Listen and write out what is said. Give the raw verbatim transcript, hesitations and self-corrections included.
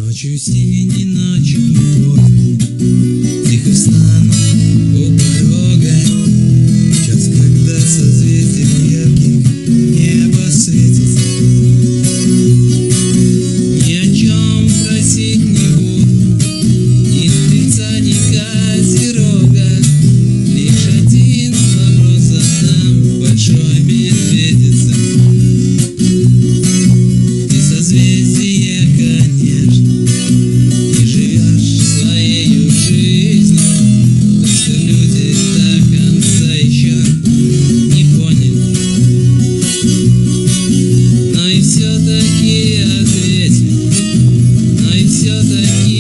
Ночью синей, ночью любовь, тихо встану у порога, час, когда созвездием ярких небо светится. Ни о чем просить не буду, ни стрельца, ни козерога. Лишь один вопрос задам большой медведице. Ты созвездие, конечно, и живешь своею жизнью. То, что люди до конца еще не поняли. Но и все-таки ответь, но и все-таки